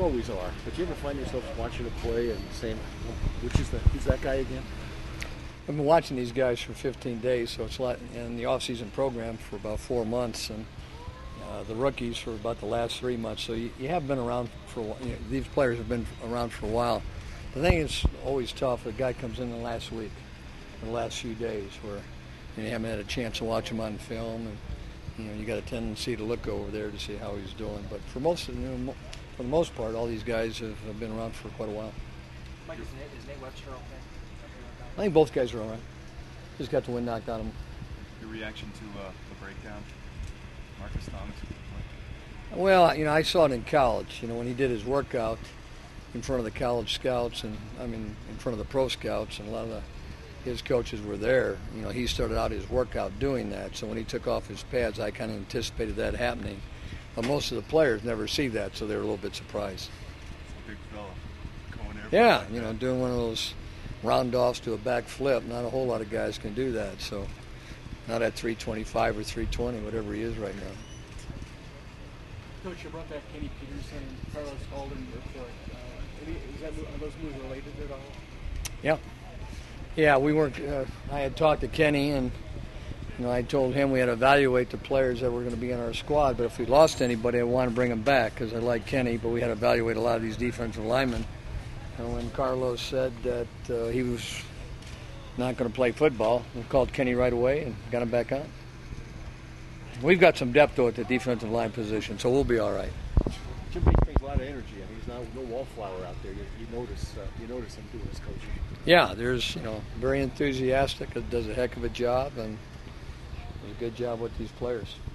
always are. But you ever find yourself watching a play and saying, who's that guy again? I've been watching these guys for 15 days, so it's like in the off-season program for about 4 months, and the rookies for about the last 3 months. So you have been around for a while. These players have been around for a while. The thing is always tough. A guy comes in the last week, the last few days, where you haven't had a chance to watch him on film, and you got a tendency to look over there to see how he's doing. But for for the most part, all these guys have been around for quite a while. Mike, is Nate Webster okay? I think both guys are all right. Just got the wind knocked out of them. Your reaction to the breakdown, Marcus Thomas? Well, I saw it in college. When he did his workout in front of the college scouts, and in front of the pro scouts, and a lot of his coaches were there. He started out his workout doing that. So when he took off his pads, I kind of anticipated that happening. But most of the players never see that, so they were a little bit surprised. It's a big fella going there. Yeah, doing one of those round-offs to a back flip. Not a whole lot of guys can do that. So not at 325 or 320, whatever he is right now. Coach, you brought back Kenny Peterson and Carlos Golden. Are those moves related at all? Yeah. Yeah, we weren't. I had talked to Kenny, and I told him we had to evaluate the players that were going to be in our squad. But if we lost anybody, I want to bring them back because I like Kenny. But we had to evaluate a lot of these defensive linemen. And when Carlos said that he was not going to play football, we called Kenny right away and got him back on. We've got some depth, though, at the defensive line position, so we'll be all right. Jim Bates brings a lot of energy. He's not no wallflower out there. You notice him doing his coaching. Yeah, there's very enthusiastic. Does a heck of a job, and does a good job with these players.